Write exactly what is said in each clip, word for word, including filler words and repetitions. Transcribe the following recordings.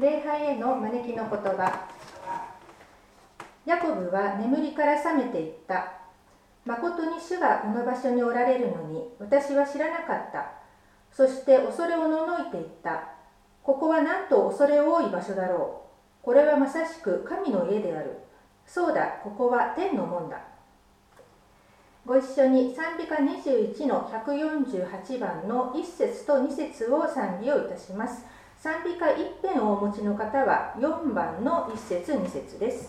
礼拝への招きの言葉。ヤコブは眠りから覚めていった。まことに主がこの場所におられるのに私は知らなかった。そして恐れおののいていった。ここはなんと恐れ多い場所だろう。これはまさしく神の家である。そうだ、ここは天の門だ。ご一緒に賛美歌にじゅういちのひゃくよんじゅうはちばんのいっ節とに節を賛美をいたします。賛美歌一編をお持ちの方はよんばんのいっ節に節です。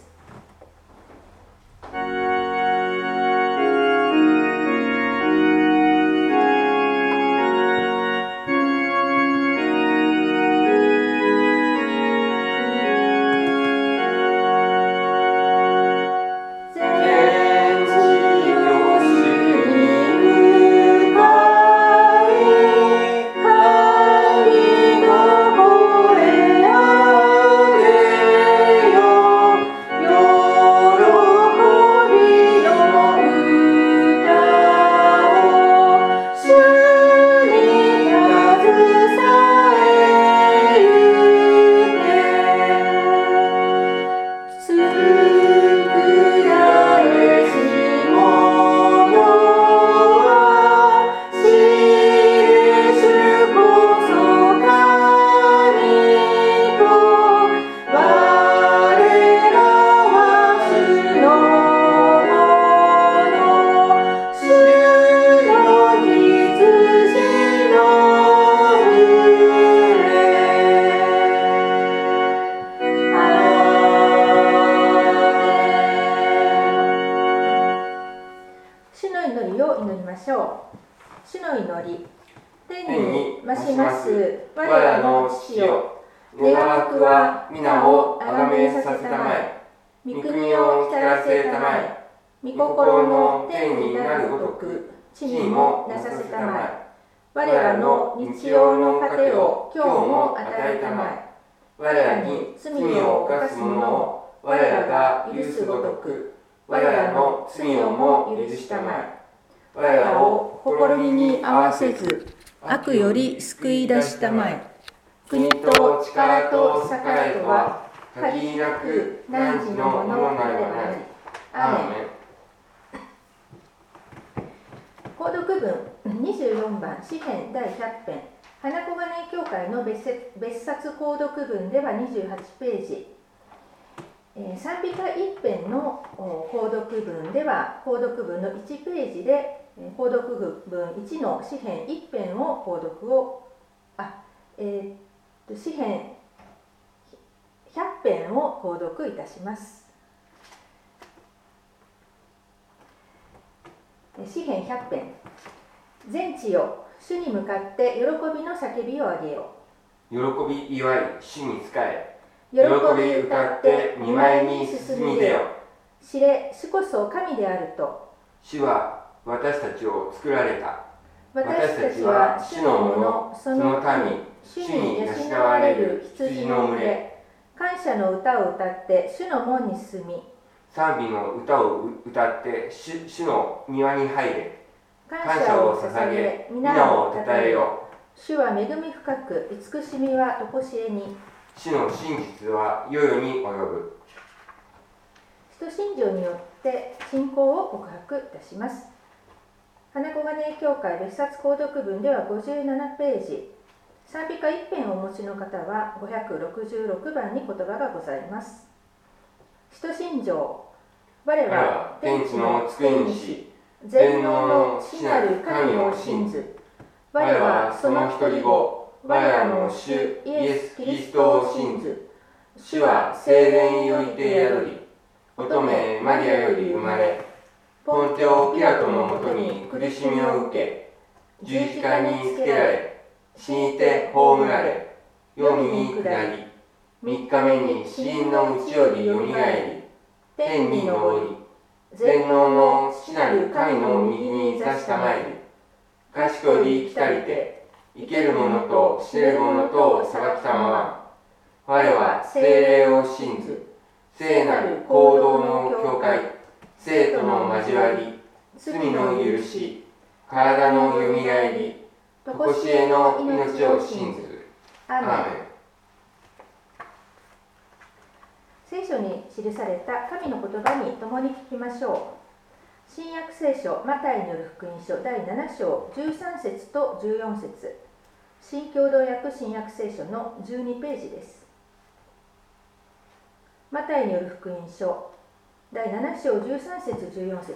悪より救い出したまえ。国と力と栄とは限りなく汝のものなればなり。アーメン。 購読文にじゅうよんばん詩編だいひゃく編花小金井教会の別冊購読文ではにじゅうはちページ、えー、賛美歌一編の購読文では購読文のいちページで購読文いちの詩編一編を購読をあ、えー、詩編ひゃく編を購読いたします。詩編ひゃく編。全地よ、主に向かって喜びの叫びを上げよう。喜び祝い、主に仕え。 喜び歌って見舞いに進み出よ。知れ、主こそ神であると。 主は私たちを作られた。 私たちは主のもの、その民、主に養われる羊の群れ。感謝の歌を歌って主の門に進み。 賛美の歌を歌って主、主の庭に入れ。感謝を捧げ、皆をたたえよ。 主は恵み深く、慈しみはとこしえに。 主の真実は世々に及ぶ。 使徒信条によって信仰を告白いたします。花小金井教会別冊購読文ではごじゅうななページ、賛美歌一編をお持ちの方はごひゃくろくじゅうろくばんに言葉がございます。使徒信条。我は天地の作り主、 全能の父なる神を信ず。我はその一人子、我らの主イエス・キリストを信ず。主は聖霊によりて宿り、乙女マリアより生まれ、ポンテオ・ピラトのもとに苦しみを受け、十字架につけられ、死にて葬られ、黄泉に下り、三日目に死人のうちよりよみがえり、天に昇り、全能の父なる神の右に座したまえり、賢り来たりて、生ける者と死ねる者とを裁きたまわ。我は聖霊を信ず、聖なる行動の教会、生との交わり、罪の許し、体のよみがえり、とこしえの命を信ず。アーメン。 記された神の言葉に共に聞きましょう。新約聖書マタイによる福音書だいなな章じゅうさん節とじゅうよん節、新共同訳新約聖書のじゅうにページです。マタイによる福音書だいなな章じゅうさん節じゅうよん節、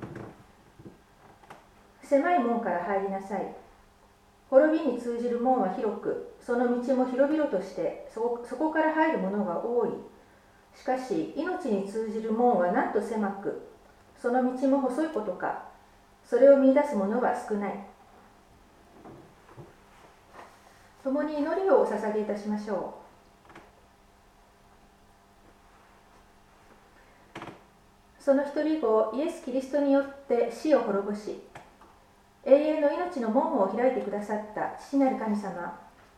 狭い門から入りなさい。滅びに通じる門は広く、その道も広々としてそこ、そこから入る者が多い。しかし命に通じる門はなんと狭く、その道も細いことか、それを見出す者は少ない。共に祈りをお捧げいたしましょう。その一人子イエス・キリストによって死を滅ぼし、永遠の命の門を開いてくださった父なる神様、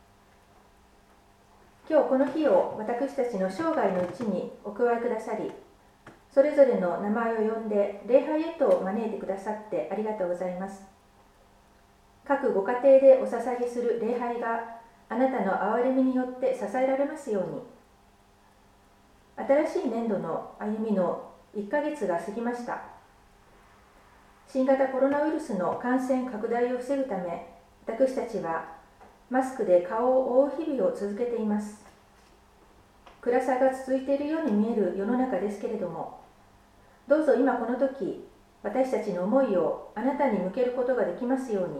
今日この日を私たちの生涯のうちにお加えくださり、それぞれの名前を呼んで礼拝へと招いてくださってありがとうございます。各ご家庭でお捧げする礼拝があなたの憐れみによって支えられますように。新しい年度の歩みのいっかげつが過ぎました。新型コロナウイルスの感染拡大を防ぐため、私たちはマスクで顔を覆う日々を続けています。暗さが続いているように見える世の中ですけれども、どうぞ今この時、私たちの思いをあなたに向けることができますように。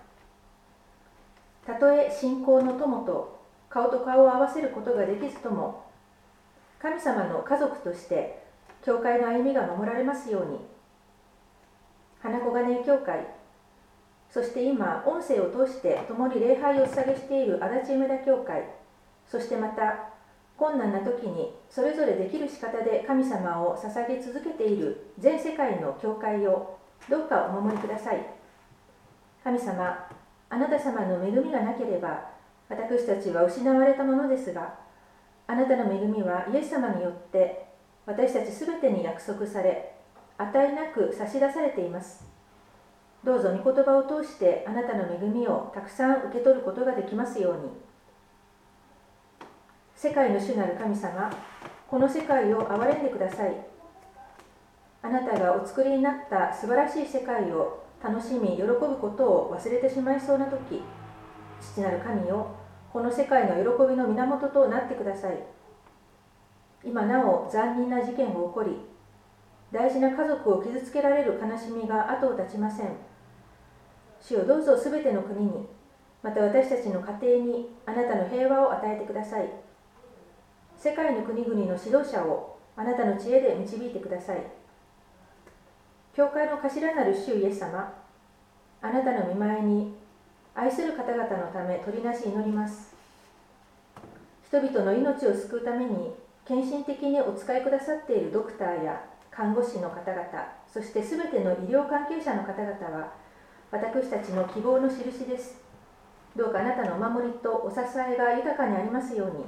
たとえ信仰の友と顔と顔を合わせることができずとも、神様の家族として教会の歩みが守られますように。花小金井教会、そして今音声を通して共に礼拝を捧げしている足立梅田教会、そしてまた困難な時にそれぞれできる仕方で神様を捧げ続けている全世界の教会をどうかお守りください。神様、あなた様の恵みがなければ私たちは失われたものですが、あなたの恵みはイエス様によって私たちすべてに約束され、値なく差し出されています。どうぞ御言葉を通してあなたの恵みをたくさん受け取ることができますように。世界の主なる神様、この世界を憐れんでください。あなたがお作りになった素晴らしい世界を楽しみ喜ぶことを忘れてしまいそうなとき、父なる神よ、この世界の喜びの源となってください。今なお残忍な事件が起こり、大事な家族を傷つけられる悲しみが後を絶ちません。主よ、どうぞすべての国に、また私たちの家庭にあなたの平和を与えてください。世界の国々の指導者をあなたの知恵で導いてください。教会の頭なる主イエス様、あなたの御前に愛する方々のため取りなし祈ります。人々の命を救うために献身的にお使いくださっているドクターや看護師の方々、そしてすべての医療関係者の方々は私たちの希望の印です。どうかあなたのお守りとお支えが豊かにありますように。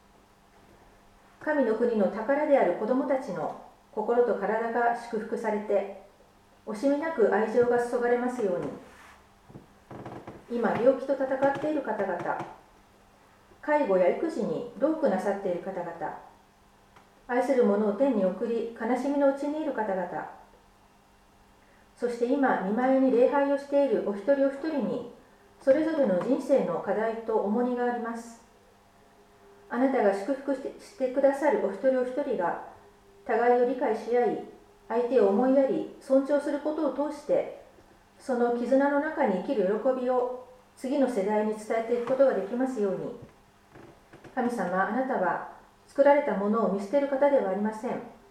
神の国の宝である子どもたちの心と体が祝福されて、惜しみなく愛情が注がれますように。今病気と戦っている方々、介護や育児に同苦なさっている方々、愛する者を天に送り悲しみのうちにいる方々、そして今御前に礼拝をしているお一人お一人にそれぞれの人生の課題と重荷があります。あなたが祝福してくださるお一人お一人が互いを理解し合い、相手を思いやり尊重することを通して、その絆の中に生きる喜びを次の世代に伝えていくことができますように。神様、あなたは作られたものを見捨てる方ではありません。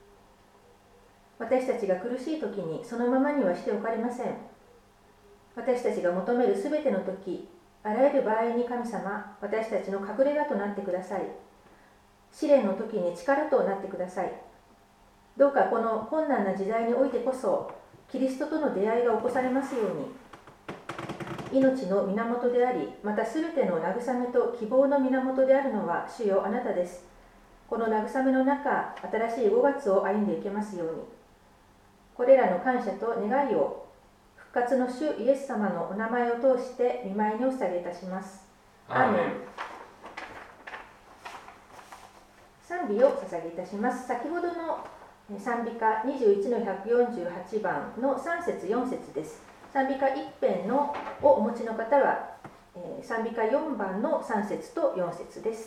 私たちが苦しい時にそのままにはしておかれません。私たちが求めるすべての時、あらゆる場合に神様、私たちの隠れ家となってください。試練の時に力となってください。どうかこの困難な時代においてこそ、キリストとの出会いが起こされますように。命の源であり、またすべての慰めと希望の源であるのは主よ、あなたです。この慰めの中、新しいごがつを歩んでいけますように。これらの感謝と願いを復活の主イエス様のお名前を通して御前にお捧げいたします。アーメン。賛賛美を捧げいたします。先ほどの賛美歌にじゅういちのひゃくよんじゅうはちばんのさん節よん節です。賛美歌一編のをお持ちの方は、えー、賛美歌よんばんのさん節とよん節です。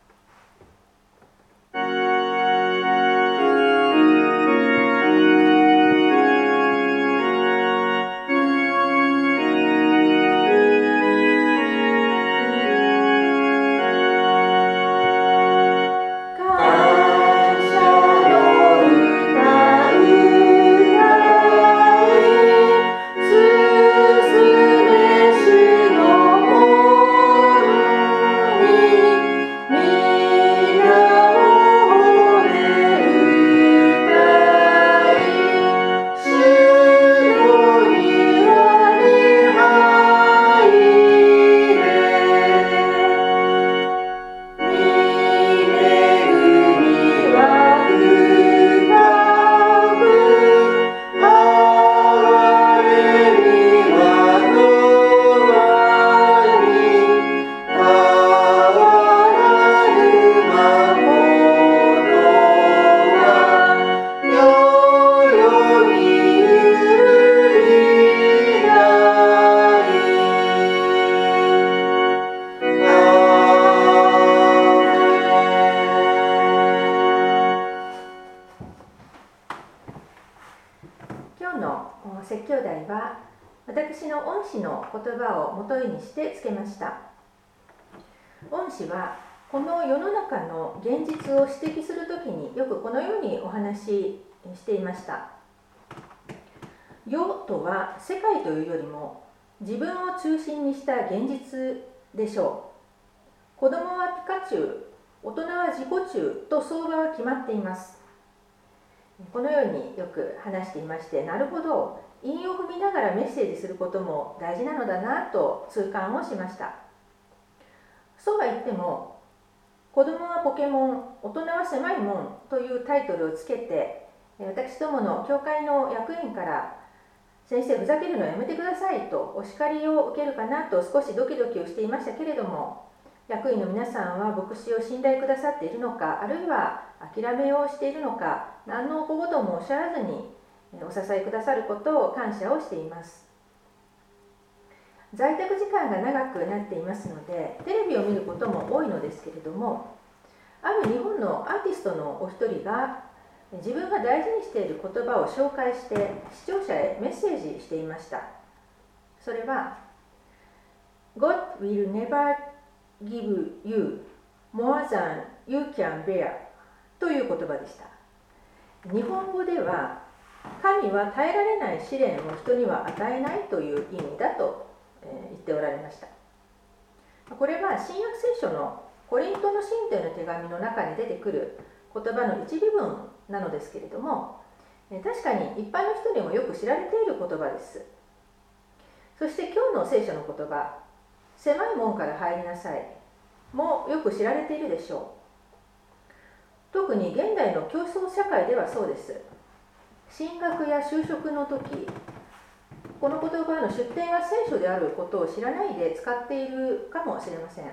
説教題は私の恩師の言葉をもとにしてつけました。恩師はこの世の中の現実を指摘するときによくこのようにお話ししていました。世とは世界というよりも自分を中心にした現実でしょう。子供はピカチュウ、大人は自己中と相場は決まっています。このようによく話していまして、なるほど、韻を踏みながらメッセージすることも大事なのだなと痛感をしました。そうは言っても、子供はポケモン、大人は狭いもんというタイトルをつけて、私どもの教会の役員から先生ふざけるのやめてくださいとお叱りを受けるかなと少しドキドキをしていましたけれども、役員の皆さんは牧師を信頼くださっているのか、あるいは諦めをしているのか、何の小言もおっしゃらずにお支えくださることを感謝をしています。在宅時間が長くなっていますので、テレビを見ることも多いのですけれども、ある日本のアーティストのお一人が自分が大事にしている言葉を紹介して視聴者へメッセージしていました。それは God will never give you more than you can bear という言葉でした。日本語では神は耐えられない試練を人には与えないという意味だと言っておられました。これは新約聖書のコリントの信徒への手紙の中に出てくる言葉の一部分なのですけれども、確かに一般の人にもよく知られている言葉です。そして今日の聖書の言葉、狭い門から入りなさいもよく知られているでしょう。特に現代の競争社会ではそうです。進学や就職の時、この言葉の出典が聖書であることを知らないで使っているかもしれません。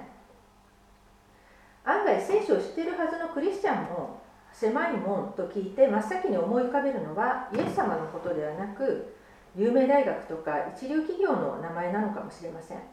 案外聖書を知っているはずのクリスチャンも狭い門と聞いて真っ先に思い浮かべるのはイエス様のことではなく、有名大学とか一流企業の名前なのかもしれません。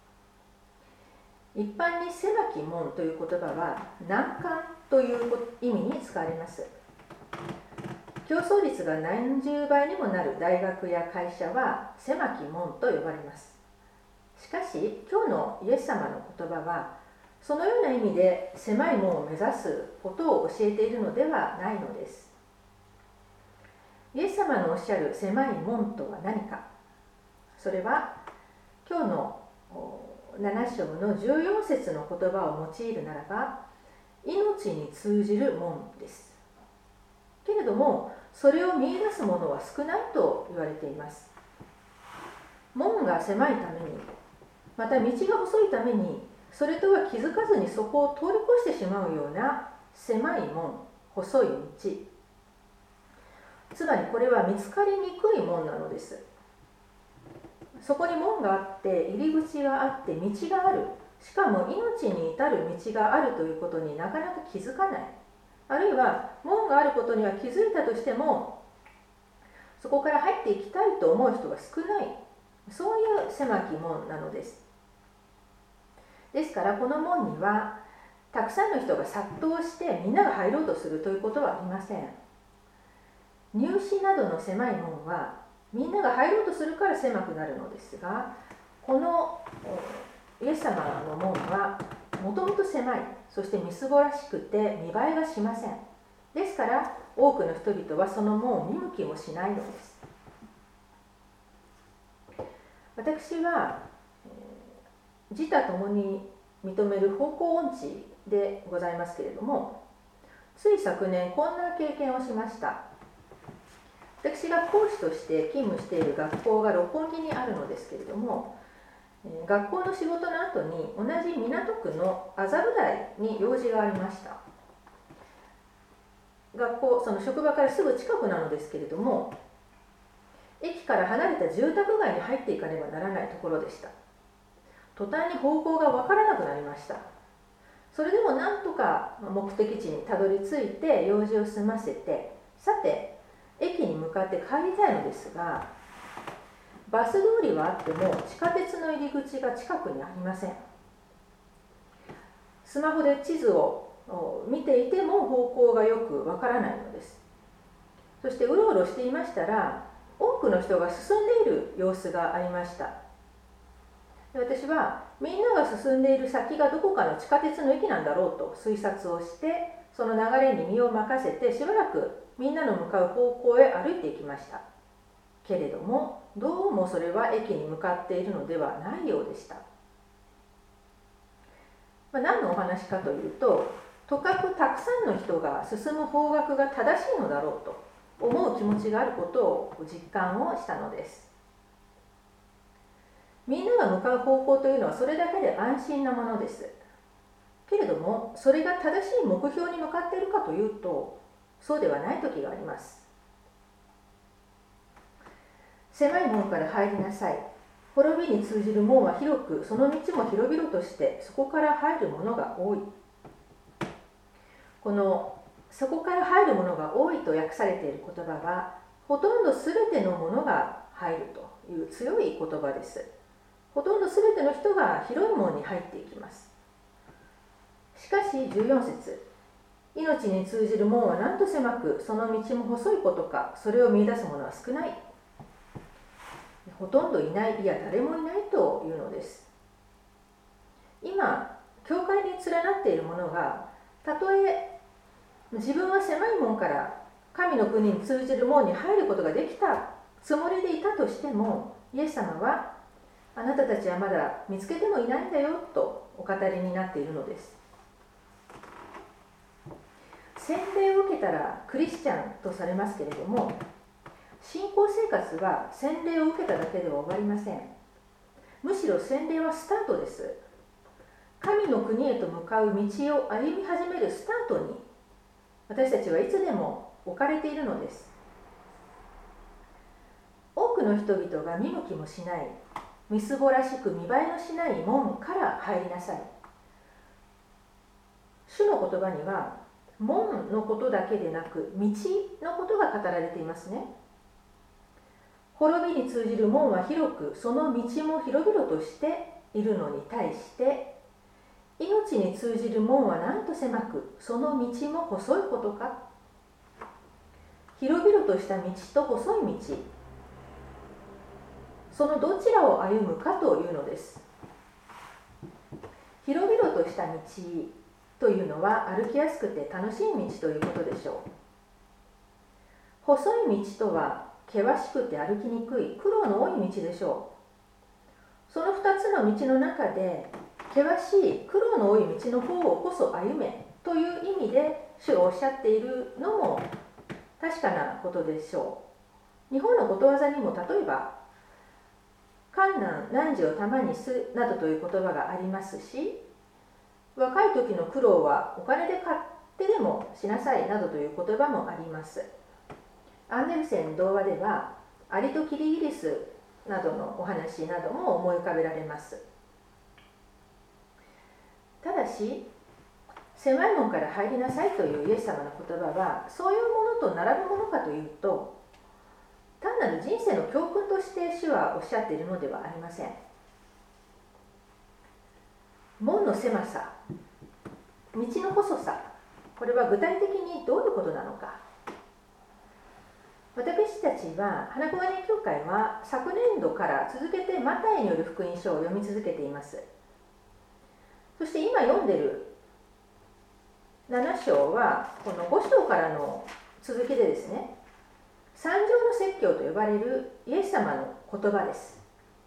一般に狭き門という言葉は難関という意味に使われます。競争率が何十倍にもなる大学や会社は狭き門と呼ばれます。しかし今日のイエス様の言葉はそのような意味で狭い門を目指すことを教えているのではないのです。イエス様のおっしゃる狭い門とは何か。それは今日のなな章のじゅうよん節の言葉を用いるならば、命に通じる門です。けれどもそれを見出す者は少ないと言われています。門が狭いために、また道が細いために、それとは気づかずにそこを通り越してしまうような狭い門、細い道。つまりこれは見つかりにくい門なのです。そこに門があって入り口があって道がある、しかも命に至る道があるということになかなか気づかない。 あるいは門があることには気づいたとしても、そこから入っていきたいと思う人が少ない、そういう狭き門なのです。ですからこの門にはたくさんの人が殺到してみんなが入ろうとするということはありません。入試などの狭い門はみんなが入ろうとするから狭くなるのですが、このイエス様の門はもともと狭い、そしてみすぼらしくて見栄えがしません。ですから多くの人々はその門を見向きもしないのです。私は自他ともに認める方向音痴でございますけれども、つい昨年こんな経験をしました。私が講師として勤務している学校が六本木にあるのですけれども、学校の仕事の後に同じ港区の麻布台に用事がありました。学校、その職場からすぐ近くなのですけれども、駅から離れた住宅街に入っていかねばならないところでした。途端に方向が分からなくなりました。それでもなんとか目的地にたどり着いて用事を済ませて、さて駅に向かって帰りたいのですが、バス通りはあっても地下鉄の入り口が近くにありません。スマホで地図を見ていても方向がよくわからないのです。そしてうろうろしていましたら、多くの人が進んでいる様子がありました。私はみんなが進んでいる先がどこかの地下鉄の駅なんだろうと推察をして、その流れに身を任せてしばらくみんなの向かう方向へ歩いていきました。けれどもどうもそれは駅に向かっているのではないようでした。まあ、何のお話かというと、とかくたくさんの人が進む方角が正しいのだろうと思う気持ちがあることを実感をしたのです。みんなが向かう方向というのはそれだけで安心なものです。けれどもそれが正しい目標に向かっているかというと、そうではない時があります。狭い門から入りなさい。滅びに通じる門は広く、その道も広々としてそこから入るものが多い。このそこから入るものが多いと訳されている言葉は、ほとんどすべてのものが入るという強い言葉です。ほとんどすべての人が広い門に入っていきます。しかしじゅうよん節、命に通じる門はなんと狭く、その道も細いことか、それを見出す者は少ない。ほとんどいない、いや誰もいないというのです。今教会に連なっているものが、たとえ自分は狭い門から神の国に通じる門に入ることができたつもりでいたとしても、イエス様はあなたたちはまだ見つけてもいないんだよとお語りになっているのです。洗礼を受けたらクリスチャンとされますけれども、信仰生活は洗礼を受けただけでは終わりません。むしろ洗礼はスタートです。神の国へと向かう道を歩み始めるスタートに私たちはいつでも置かれているのです。多くの人々が見向きもしない、みすぼらしく見栄えのしない門から入りなさい。主の言葉には門のことだけでなく道のことが語られていますね。滅びに通じる門は広く、その道も広々としているのに対して、命に通じる門はなんと狭く、その道も細いことか。広々とした道と細い道、そのどちらを歩むかというのです。広々とした道というのは歩きやすくて楽しい道ということでしょう。細い道とは険しくて歩きにくい苦労の多い道でしょう。そのふたつの道の中で険しい苦労の多い道の方をこそ歩めという意味で主がおっしゃっているのも確かなことでしょう。日本のことわざにも例えば艱難難事を玉にすなどという言葉がありますし、若い時の苦労はお金で買ってでもしなさいなどという言葉もあります。アンデルセン童話ではアリとキリギリスなどのお話なども思い浮かべられます。ただし狭い門から入りなさいというイエス様の言葉はそういうものと並ぶものかというと、単なる人生の教訓として主はおっしゃっているのではありません。門の狭さ、道の細さ、これは具体的にどういうことなのか。私たちは花子金教会は昨年度から続けてマタイによる福音書を読み続けています。そして今読んでいるなな章はこのご章からの続きでですね、三条の説教と呼ばれるイエス様の言葉です。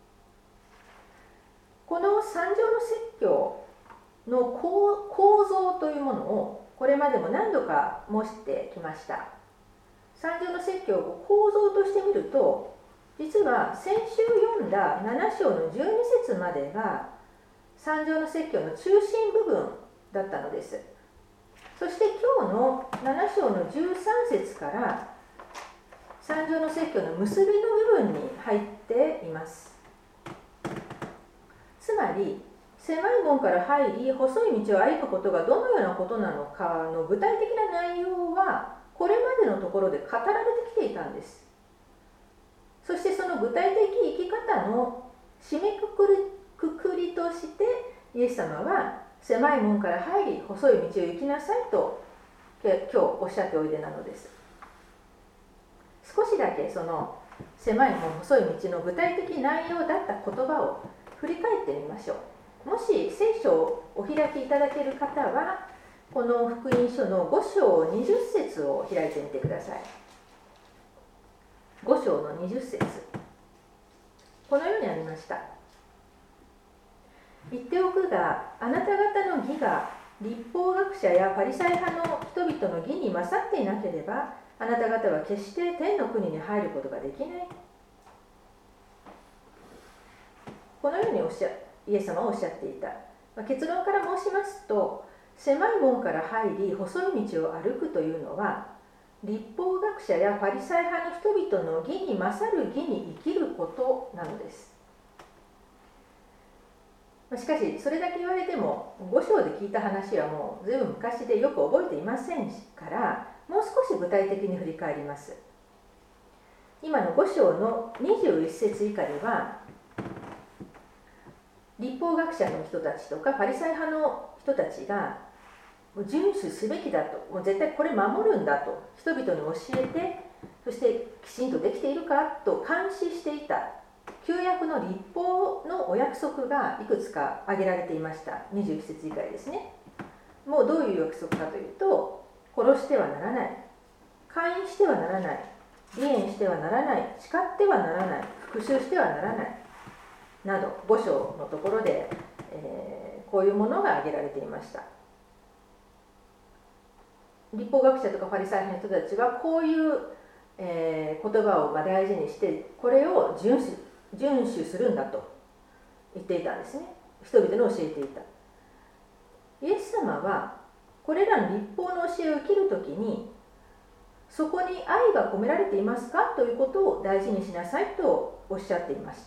この三条の説教の構造というものをこれまでも何度か申してきました。三条の説教を構造としてみると、実は先週読んだなな章のじゅうに節までが三条の説教の中心部分だったのです。そして今日のなな章のじゅうさん節から三条の説教の結びの部分に入っています。つまり狭い門から入り細い道を歩くことがどのようなことなのかの具体的な内容はこれまでのところで語られてきていたんです。そしてその具体的生き方の締めくくり、くくりとしてイエス様は狭い門から入り細い道を行きなさいと今日おっしゃっておいでなのです。少しだけその狭い門細い道の具体的内容だった言葉を振り返ってみましょう。もし聖書をお開きいただける方はこの福音書のご章にじゅっ節を開いてみてください。ご章のにじゅっ節、このようにありました。言っておくが、あなた方の義が律法学者やパリサイ派の人々の義に勝っていなければ、あなた方は決して天の国に入ることができない。このようにおっしゃイエス様はおっしゃっていた。まあ、結論から申しますと、狭い門から入り細い道を歩くというのは、律法学者やパリサイ派の人々の義に勝る義に生きることなのです。しかしそれだけ言われてもご章で聞いた話はもうずいぶん昔でよく覚えていませんから、もう少し具体的に振り返ります。今のご章のにじゅういち節以下では、律法学者の人たちとかパリサイ派の人たちが遵守すべきだと、もう絶対これ守るんだと人々に教えて、そしてきちんとできているかと監視していた旧約の律法のお約束がいくつか挙げられていました。にじゅういち節以外ですね。もうどういう約束かというと、殺してはならない、姦淫してはならない、離縁してはならない、誓ってはならない、復讐してはならないなどご章のところで、えー、こういうものが挙げられていました。律法学者とかパリサイ派の人たちはこういう、えー、言葉を大事にしてこれを遵守、遵守するんだと言っていたんですね。人々に教えていた。イエス様はこれらの律法の教えを生きるときに、そこに愛が込められていますかということを大事にしなさいとおっしゃっていました。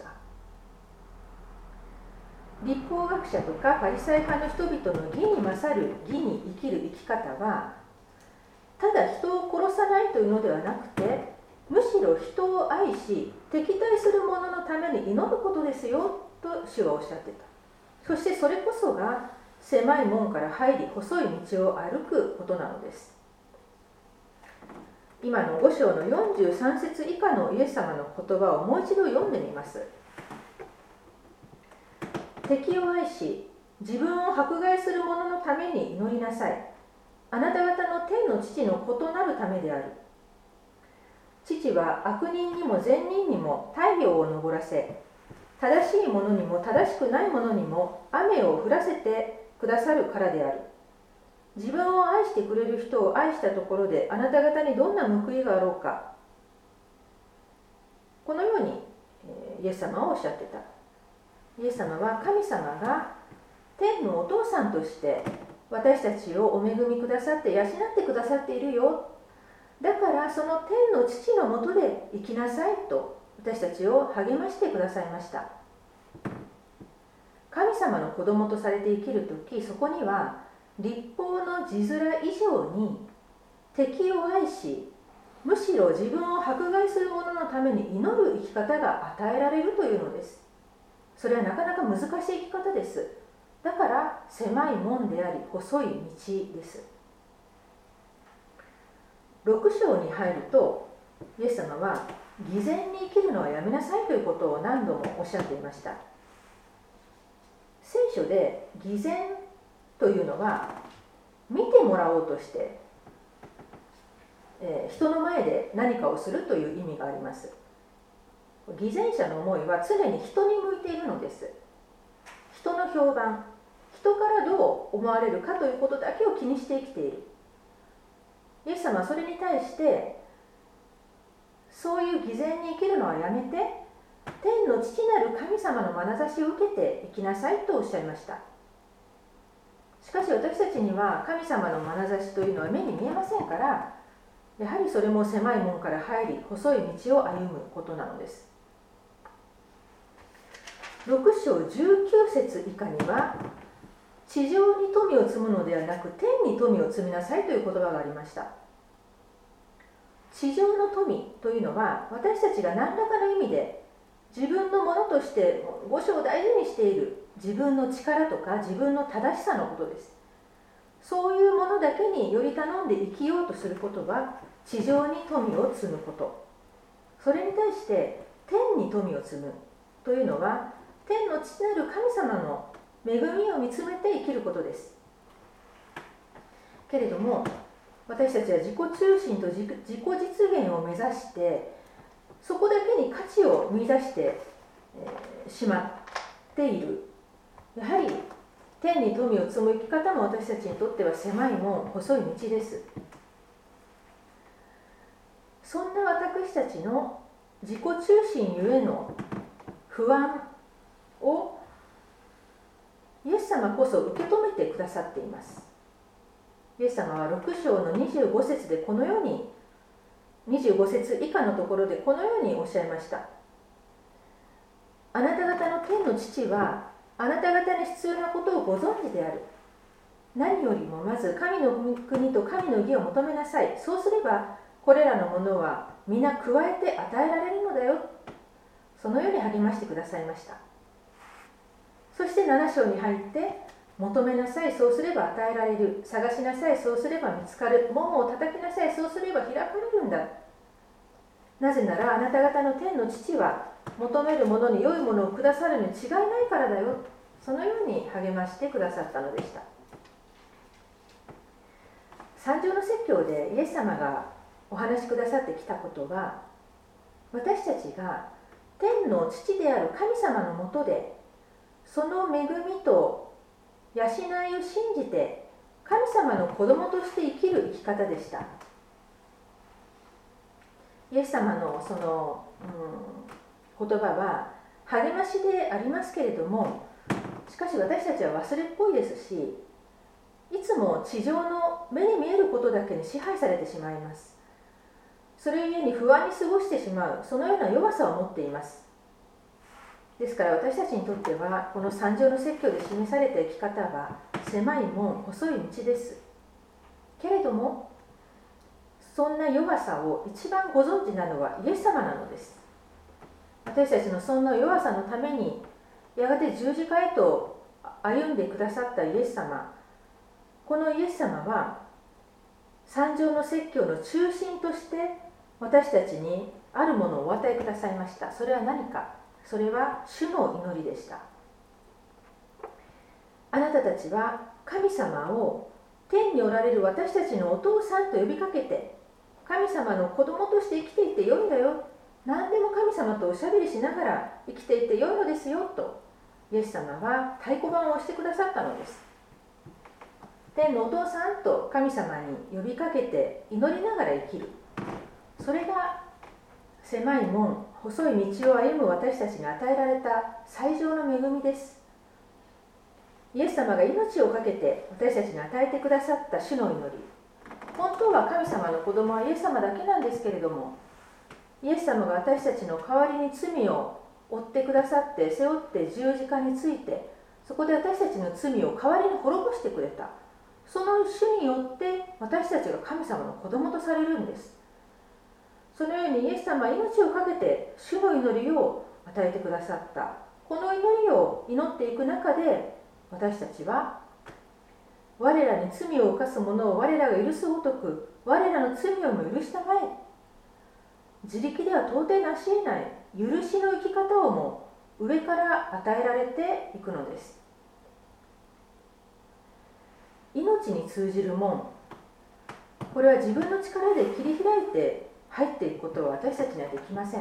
律法学者とかパリサイ派の人々の義に勝る義に生きる生き方は、ただ人を殺さないというのではなくて、むしろ人を愛し敵対する者のために祈ることですよと主はおっしゃっていた。そしてそれこそが狭い門から入り細い道を歩くことなのです。今のご章のよんじゅうさん節以下のイエス様の言葉をもう一度読んでみます。敵を愛し自分を迫害する者のために祈りなさい。あなた方の天の父の異なるためである。父は悪人にも善人にも太陽を昇らせ、正しい者にも正しくない者にも雨を降らせてくださるからである。自分を愛してくれる人を愛したところであなた方にどんな報いがあろうか。このようにイエス様はおっしゃってた。イエス様は神様が天のお父さんとして私たちをお恵みくださって養ってくださっているよ。だからその天の父のもとで生きなさいと私たちを励ましてくださいました。神様の子供とされて生きるとき、そこには律法の字面以上に敵を愛し、むしろ自分を迫害する者のために祈る生き方が与えられるというのです。それはなかなか難しい生き方です。だから狭い門であり細い道です。ろく章に入ると、イエス様は偽善に生きるのはやめなさいということを何度もおっしゃっていました。聖書で偽善というのは見てもらおうとして、えー、人の前で何かをするという意味があります。偽善者の思いは常に人に向いているのです。人の評判、人からどう思われるかということだけを気にして生きている。イエス様はそれに対して、そういう偽善に生きるのはやめて、天の父なる神様の眼差しを受けて生きなさいとおっしゃいました。しかし私たちには神様の眼差しというのは目に見えませんから、やはりそれも狭い門から入り、細い道を歩むことなのです。ろく章じゅうきゅう節以下には、地上に富を積むのではなく天に富を積みなさいという言葉がありました。地上の富というのは、私たちが何らかの意味で自分のものとして五章を大事にしている自分の力とか自分の正しさのことです。そういうものだけにより頼んで生きようとすることは地上に富を積むこと。それに対して天に富を積むというのは、天の父なる神様の恵みを見つめて生きることです。けれども、私たちは自己中心と自己実現を目指して、そこだけに価値を見出して、えー、しまっている。やはり天に富を積む生き方も私たちにとっては狭い門、細い道です。そんな私たちの自己中心ゆえの不安をイエス様こそ受け止めてくださっています。イエス様はろく章のにじゅうご節でこのように、にじゅうご節以下のところでこのようにおっしゃいました。あなた方の天の父はあなた方に必要なことをご存知である。何よりもまず神の国と神の義を求めなさい。そうすればこれらのものは皆加えて与えられるのだよ。そのように励ましてくださいました。そしてなな章に入って、求めなさい、そうすれば与えられる。探しなさい、そうすれば見つかる。門を叩きなさい、そうすれば開かれるんだ。なぜならあなた方の天の父は求めるものに良いものをくださるに違いないからだよ。そのように励ましてくださったのでした。三条の説教でイエス様がお話しくださってきたことは、私たちが天の父である神様のもとで、その恵みと養いを信じて神様の子供として生きる生き方でした。イエス様のその、うん、言葉は励ましでありますけれども、しかし私たちは忘れっぽいですし、いつも地上の目に見えることだけに支配されてしまいます。それゆえに不安に過ごしてしまう、そのような弱さを持っています。ですから私たちにとっては、この三条の説教で示された生き方は狭い門、細い道です。けれども、そんな弱さを一番ご存知なのはイエス様なのです。私たちのそんな弱さのために、やがて十字架へと歩んでくださったイエス様、このイエス様は三条の説教の中心として私たちにあるものをお与えくださいました。それは何か。それは主の祈りでした。あなたたちは神様を天におられる私たちのお父さんと呼びかけて、神様の子供として生きていってよいんだよ。何でも神様とおしゃべりしながら生きていってよいのですよと、イエス様は太鼓判を押してくださったのです。天のお父さんと神様に呼びかけて祈りながら生きる。それが狭い門、細い道を歩む私たちに与えられた最上の恵みです。イエス様が命を懸けて私たちに与えてくださった主の祈り。本当は神様の子供はイエス様だけなんですけれども、イエス様が私たちの代わりに罪を負ってくださって背負って十字架について、そこで私たちの罪を代わりに滅ぼしてくれた。 その主によって私たちが神様の子供とされるんです。そのようにイエス様は命を懸けて主の祈りを与えてくださった。この祈りを祈っていく中で、私たちは我らに罪を犯す者を我らが許すごとく、我らの罪をも許したまえ。自力では到底なし得ない許しの生き方をも上から与えられていくのです。命に通じる門、これは自分の力で切り開いて入っていくことは私たちにはできません。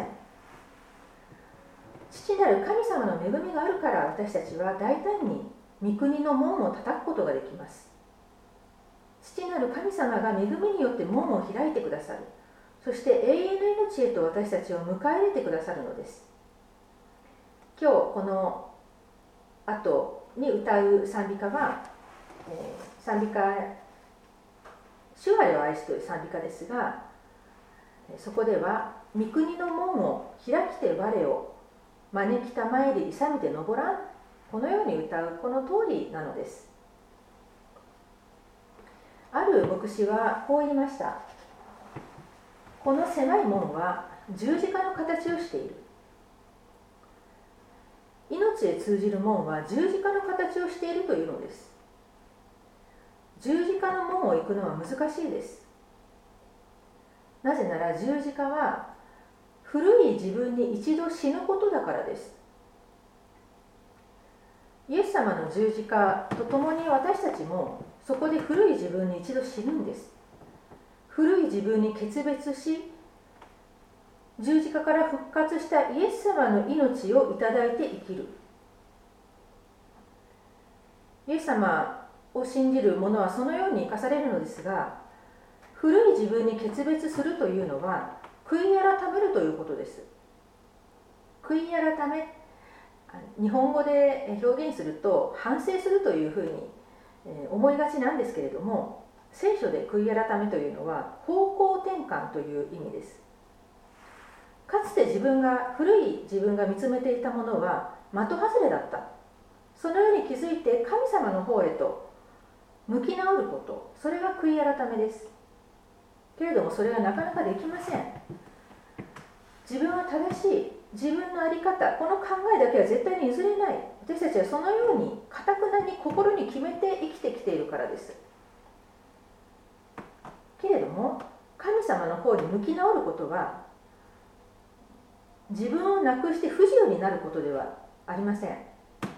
父なる神様の恵みがあるから、私たちは大胆に御国の門を叩くことができます。父なる神様が恵みによって門を開いてくださる。そして永遠の命へと私たちを迎え入れてくださるのです。今日この後に歌う賛美歌は、えー、賛美歌主我を愛しという賛美歌ですが、そこでは御国の門を開きて我を招きたまえり勇みて登らん、このように歌うこの通りなのです。ある牧師はこう言いました。この狭い門は十字架の形をしている。命へ通じる門は十字架の形をしているというのです。十字架の門を行くのは難しいです。なぜなら十字架は古い自分に一度死ぬことだからです。イエス様の十字架とともに私たちもそこで古い自分に一度死ぬんです。古い自分に決別し、十字架から復活したイエス様の命をいただいて生きる。イエス様を信じる者はそのように生かされるのですが、古い自分に決別するというのは悔い改めるということです。悔い改め、日本語で表現すると反省するというふうに思いがちなんですけれども、聖書で悔い改めというのは方向転換という意味です。かつて自分が古い自分が見つめていたものは的外れだった、そのように気づいて神様の方へと向き直ること、それが悔い改めです。けれどもそれはなかなかできません。自分は正しい、自分の在り方、この考えだけは絶対に譲れない。私たちはそのように堅くなに心に決めて生きてきているからです。けれども神様の方に向き直ることは自分をなくして不自由になることではありません。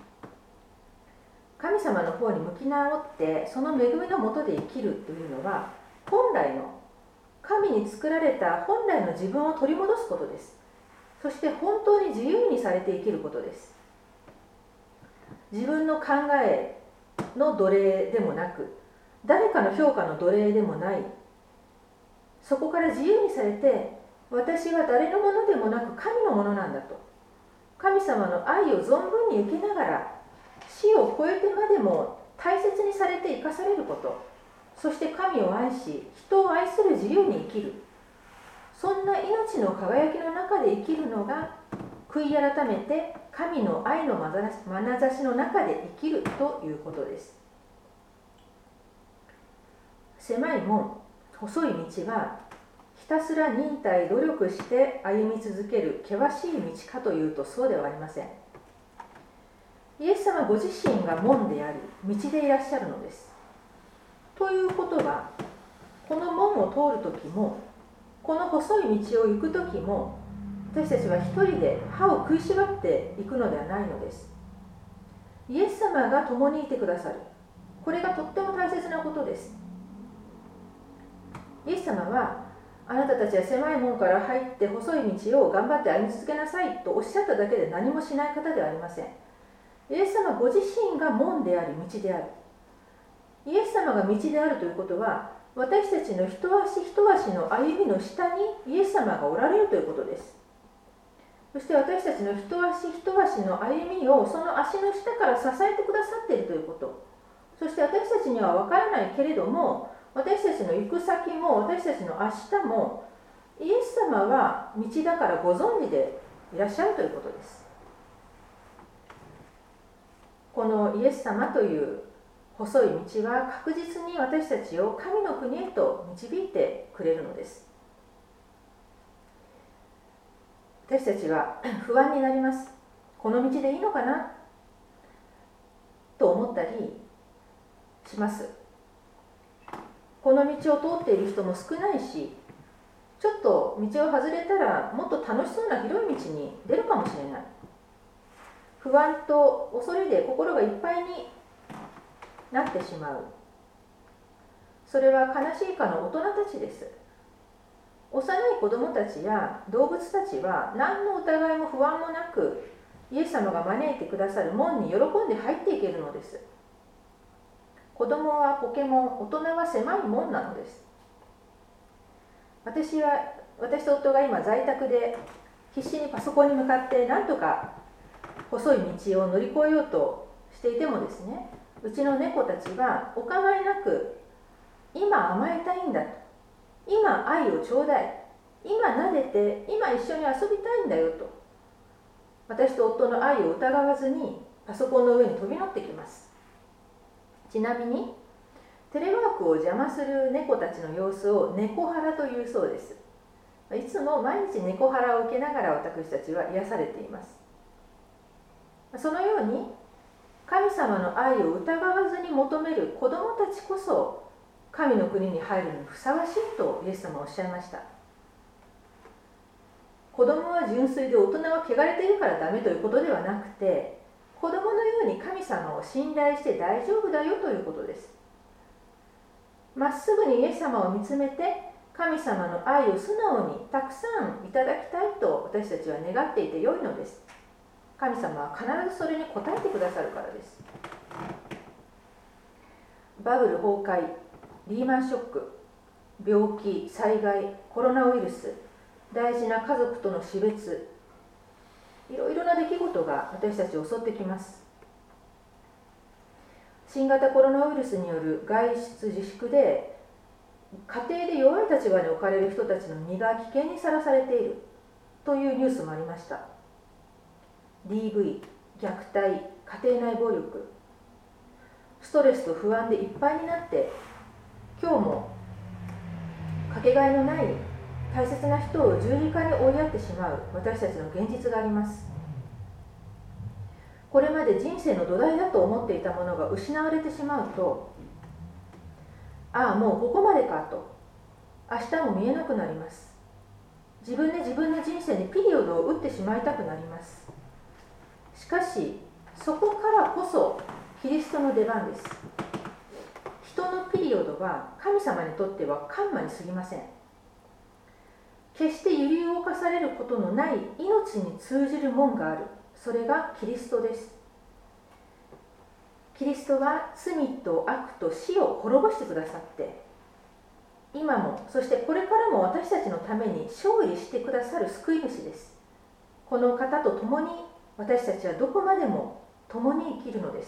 神様の方に向き直ってその恵みのもとで生きるというのは、本来の神に作られた本来の自分を取り戻すことです。そして本当に自由にされて生きることです。自分の考えの奴隷でもなく、誰かの評価の奴隷でもない、そこから自由にされて、私は誰のものでもなく神のものなんだと、神様の愛を存分に受けながら死を超えてまでも大切にされて生かされること、そして神を愛し人を愛する自由に生きる、そんな命の輝きの中で生きるのが悔い改めて神の愛のまなざしの中で生きるということです。狭い門、細い道はひたすら忍耐努力して歩み続ける険しい道かというとそうではありません。イエス様ご自身が門であり道でいらっしゃるのです。ということは、この門を通るときもこの細い道を行くときも、私たちは一人で歯を食いしばっていくのではないのです。イエス様が共にいてくださる、これがとっても大切なことです。イエス様は、あなたたちは狭い門から入って細い道を頑張って歩み続けなさいとおっしゃっただけで何もしない方ではありません。イエス様ご自身が門であり道である。イエス様が道であるということは、私たちの一足一足の歩みの下にイエス様がおられるということです。そして私たちの一足一足の歩みをその足の下から支えてくださっているということ、そして私たちには分からないけれども、私たちの行く先も私たちの明日もイエス様は道だからご存知でいらっしゃるということです。このイエス様という細い道は確実に私たちを神の国へと導いてくれるのです。私たちは不安になります。この道でいいのかなと思ったりします。この道を通っている人も少ないし、ちょっと道を外れたらもっと楽しそうな広い道に出るかもしれない。不安と恐れで心がいっぱいになってしまう。それは悲しいかの大人たちです。幼い子供たちや動物たちは何の疑いも不安もなく、イエス様が招いてくださる門に喜んで入っていけるのです。子供はポケモン、大人は狭い門なのです。私は私と夫が今在宅で必死にパソコンに向かって何とか細い道を乗り越えようとしていてもですね、うちの猫たちはお構いなく、今甘えたいんだと、今愛をちょうだい、今撫でて、今一緒に遊びたいんだよと、私と夫の愛を疑わずにパソコンの上に飛び乗ってきます。ちなみにテレワークを邪魔する猫たちの様子を猫ハラというそうです。いつも毎日猫ハラを受けながら私たちは癒されています。そのように神様の愛を疑わずに求める子供たちこそ神の国に入るのにふさわしいとイエス様はおっしゃいました。子供は純粋で大人は汚れているからダメということではなくて、子供のように神様を信頼して大丈夫だよということです。まっすぐにイエス様を見つめて神様の愛を素直にたくさんいただきたいと私たちは願っていてよいのです。神様は必ずそれに応えてくださるからです。バブル崩壊、リーマンショック、病気、災害、コロナウイルス、大事な家族との死別、いろいろな出来事が私たちを襲ってきます。新型コロナウイルスによる外出自粛で家庭で弱い立場に置かれる人たちの身が危険にさらされているというニュースもありました。 ディーブイ、虐待、家庭内暴力、ストレスと不安でいっぱいになって、今日もかけがえのない大切な人を十字架に追いやってしまう私たちの現実があります。これまで人生の土台だと思っていたものが失われてしまうと、ああもうここまでかと明日も見えなくなります。自分で自分の人生にピリオドを打ってしまいたくなります。しかしそこからこそキリストの出番です。人のピリオドは神様にとってはカンマに過ぎません。決して揺り動かされることのない命に通じる門がある。それがキリストです。キリストは罪と悪と死を滅ぼしてくださって、今もそしてこれからも私たちのために勝利してくださる救い主です。この方と共に私たちはどこまでも共に生きるのです。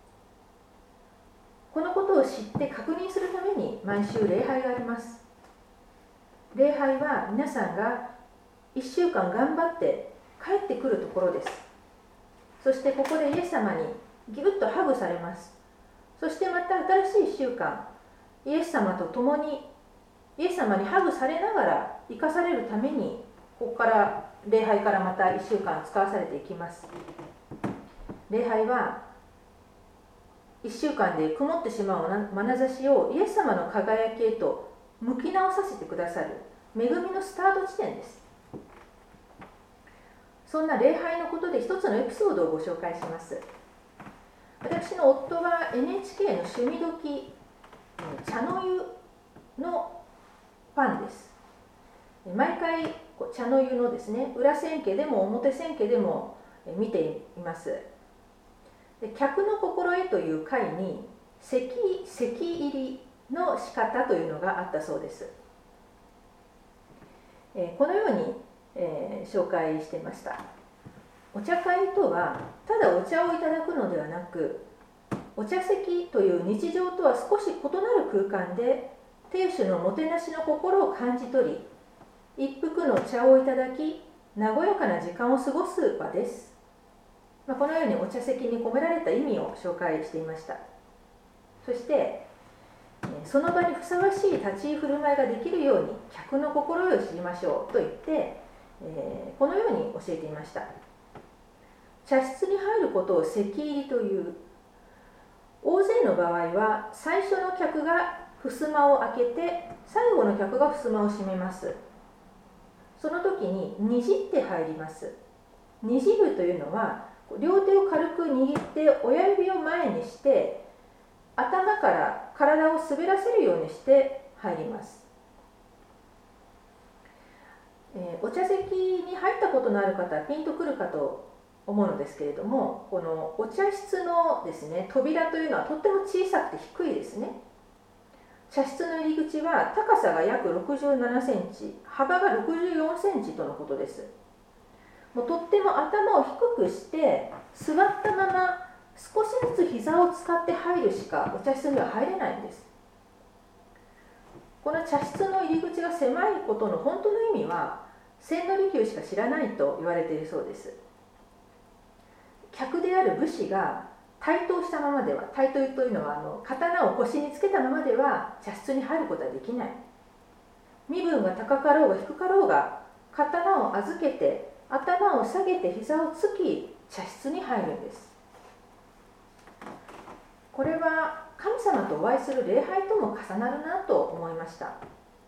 このことを知って確認するために毎週礼拝があります。礼拝は皆さんがいっしゅうかん頑張って帰ってくるところです。そしてここでイエス様にぎゅっとハグされます。そしてまた新しいいっしゅうかん、イエス様と共にイエス様にハグされながら生かされるために、ここから礼拝からまたいっしゅうかん使わされていきます。礼拝はいっしゅうかんで曇ってしまう眼差しをイエス様の輝きへと向き直させてくださる恵みのスタート地点です。そんな礼拝のことで一つのエピソードをご紹介します。私の夫は エヌエイチケー の趣味時茶の湯のファンです。毎回茶の湯のですね、裏千家でも表千家でも見ています。で、客の心得という回に席席入りの仕方というのがあったそうです。えー、このように、えー、紹介していました。お茶会とはただお茶をいただくのではなく、お茶席という日常とは少し異なる空間で亭主のもてなしの心を感じ取り、一服の茶をいただき、和やかな時間を過ごす場です。まあ、このようにお茶席に込められた意味を紹介していました。 そしてその場にふさわしい立ち居振る舞いができるように客の心得を知りましょうと言って、えー、このように教えていました。茶室に入ることを席入りという。大勢の場合は最初の客が襖を開けて最後の客が襖を閉めます。その時ににじって入ります。にじるというのは両手を軽く握って親指を前にして頭から体を滑らせるようにして入ります。えー、お茶席に入ったことのある方はピンとくるかと思うのですけれども、このお茶室のですね、扉というのはとっても小さくて低いですね。茶室の入り口は高さが約ろくじゅうななセンチ、幅がろくじゅうよんセンチとのことです。もうとっても頭を低くして座ったまま少しずつ膝を使って入るしかお茶室には入れないんです。この茶室の入り口が狭いことの本当の意味は千利休しか知らないと言われているそうです。客である武士が対等したままでは、対等というのはあの刀を腰につけたままでは茶室に入ることはできない。身分が高かろうが低かろうが刀を預けて頭を下げて膝をつき茶室に入るんです。これは神様とお会いする礼拝とも重なるなと思いました。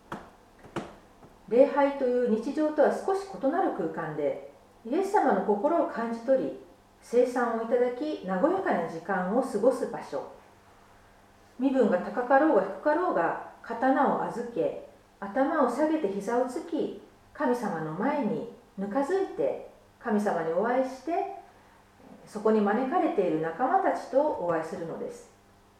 礼拝という日常とは少し異なる空間でイエス様の心を感じ取り聖餐をいただき和やかな時間を過ごす場所。身分が高かろうが低かろうが刀を預け頭を下げて膝をつき神様の前にぬかづいて神様にお会いしてそこに招かれている仲間たちとお会いするのです。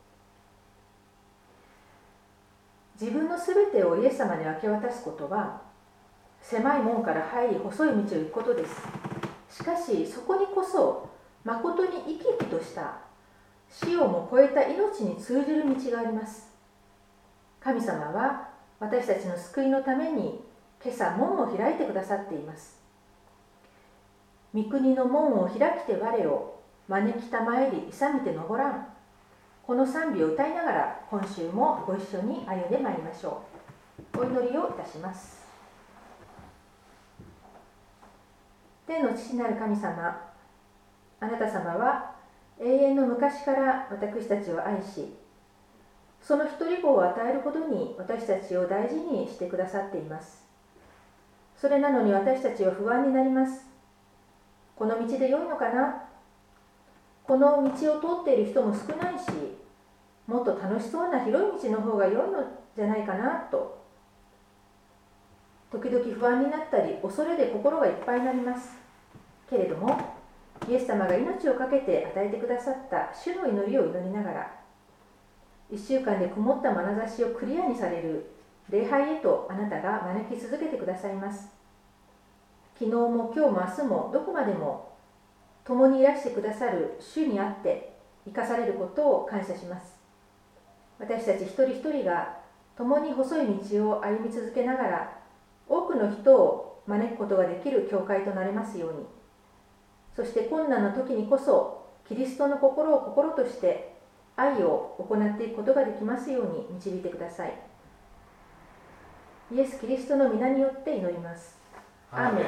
自分のすべてをイエス様に明け渡すことは狭い門から入り細い道を行くことです。しかしそこにこそ誠に生き生きとした死をも超えた命に通じる道があります。神様は私たちの救いのために今朝門を開いてくださっています。御国の門を開きて我を招きたまえり勇みて登らん。この賛美を歌いながら今週もご一緒に歩んでまいりましょう。お祈りをいたします。天の父なる神様、あなた様は永遠の昔から私たちを愛し、その一人子を与えるほどに私たちを大事にしてくださっています。それなのに私たちは不安になります。この道で良いのかな？この道を通っている人も少ないし、もっと楽しそうな広い道の方が良いのじゃないかなと、時々不安になったり恐れで心がいっぱいになります。けれどもイエス様が命を懸けて与えてくださった主の祈りを祈りながら、いっしゅうかんで曇った眼差しをクリアにされる礼拝へとあなたが招き続けてくださいます。昨日も今日も明日もどこまでも共にいらしてくださる主にあって生かされることを感謝します。私たち一人一人が共に細い道を歩み続けながら多くの人を招くことができる教会となれますように、そして困難な時にこそキリストの心を心として愛を行っていくことができますように導いてください。イエス・キリストの皆によって祈ります。アーメン。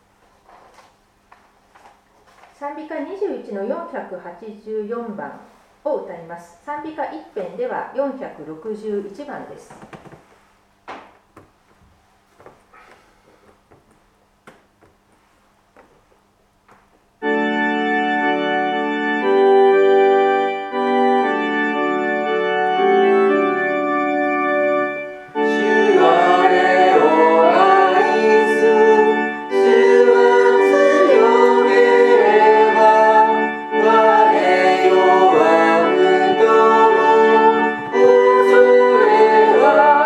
賛美歌にじゅういちのよんひゃくはちじゅうよんばんを歌います。賛美歌一編ではよんひゃくろくじゅういちばんです。 我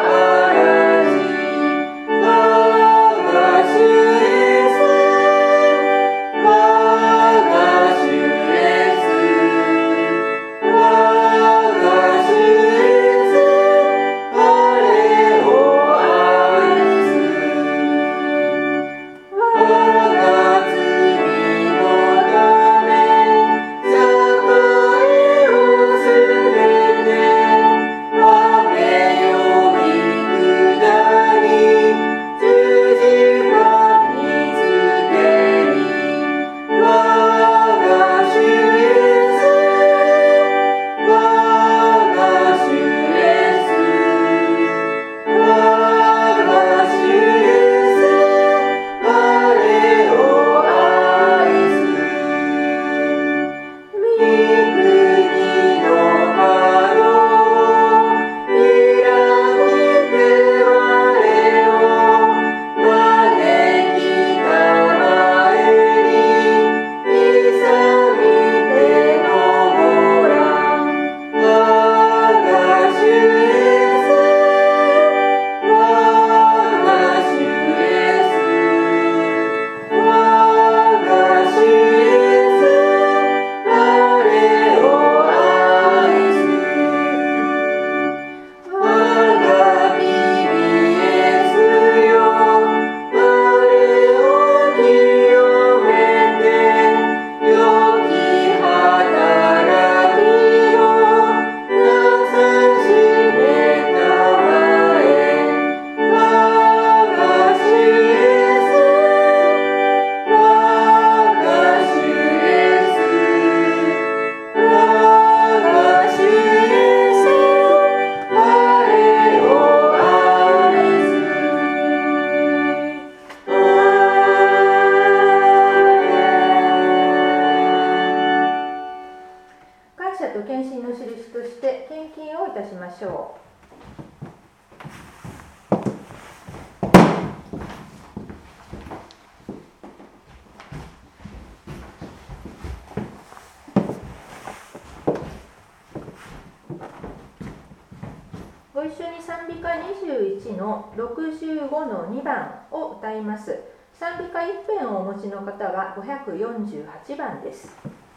献金をいたしましょう。ご一緒に賛美歌にじゅういちのろくじゅうごのにばんを歌います。賛美歌一編をお持ちの方はごひゃくよんじゅうはちばんです。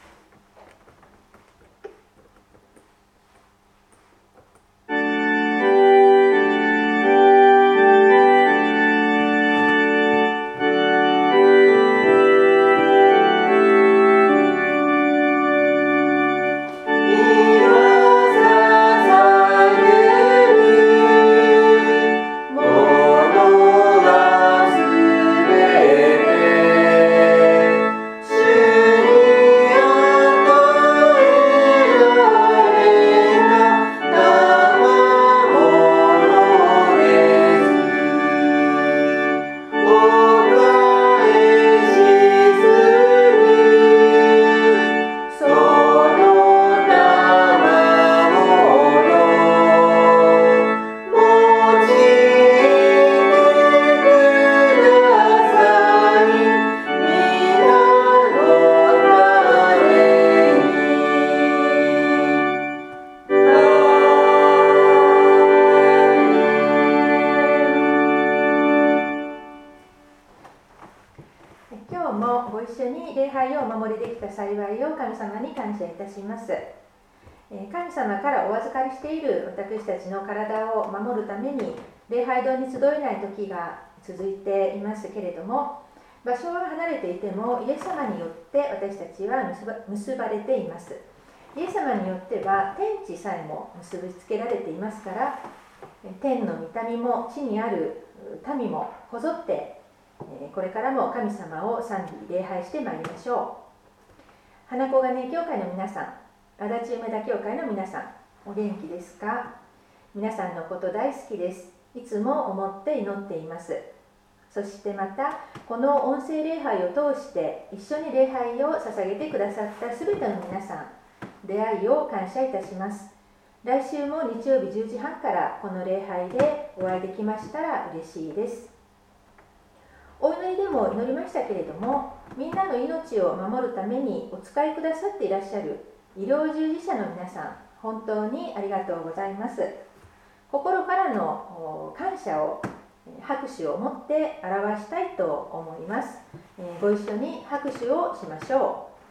神様からお預かりしている私たちの体を守るために礼拝堂に集えない時が続いていますけれども、場所は離れていてもイエス様によって私たちは結ばれています。イエス様によっては天地さえも結びつけられていますから、天の御民も地にある民もこぞってこれからも神様を賛美礼拝してまいりましょう。花子金教会の皆さん、足立梅田教会の皆さん、お元気ですか？皆さんのこと大好きです。いつも思って祈っています。そしてまたこの音声礼拝を通して一緒に礼拝を捧げてくださったすべての皆さん、出会いを感謝いたします。来週も日曜日じゅうじはんからこの礼拝でお会いできましたら嬉しいです。お祈りでも祈りましたけれども、みんなの命を守るためにお使いくださっていらっしゃる医療従事者の皆さん、本当にありがとうございます。心からの感謝を拍手を持って表したいと思います。ご一緒に拍手をしましょう。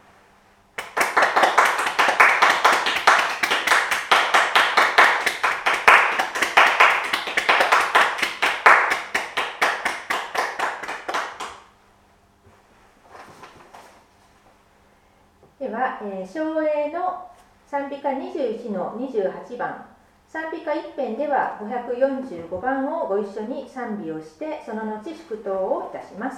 では、えー、唱詠の賛美歌にじゅういちのにじゅうはちばん、賛美歌一編ではごひゃくよんじゅうごばんをご一緒に賛美をして、その後祝祷をいたします。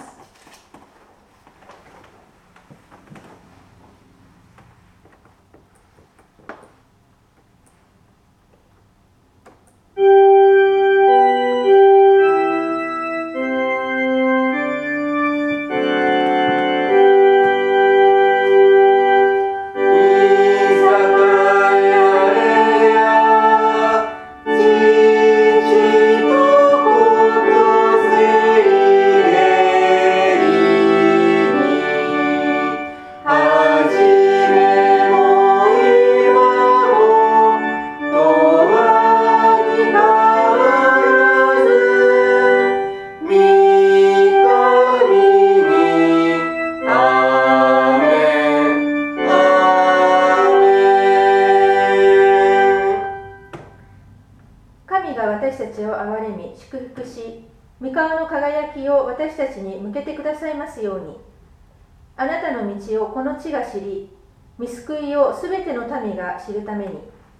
私たちに向けてくださいますように。あなたの道をこの地が知り、御救いをすべての民が知るために。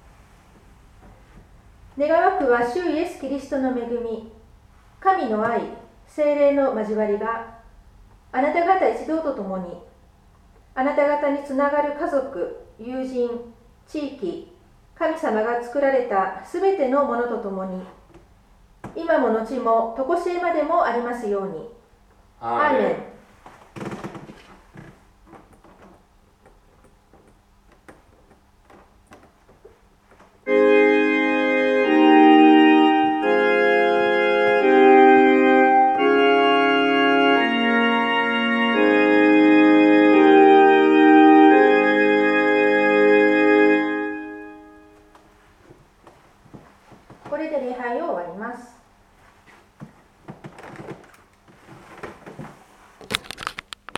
願わくは主イエス・キリストの恵み、神の愛、聖霊の交わりがあなた方一同と共に、あなた方につながる家族、友人、地域、神様が作られたすべてのものと共に、今も後もとこしえまでもありますように。アーメン。 うん。 会を終わります。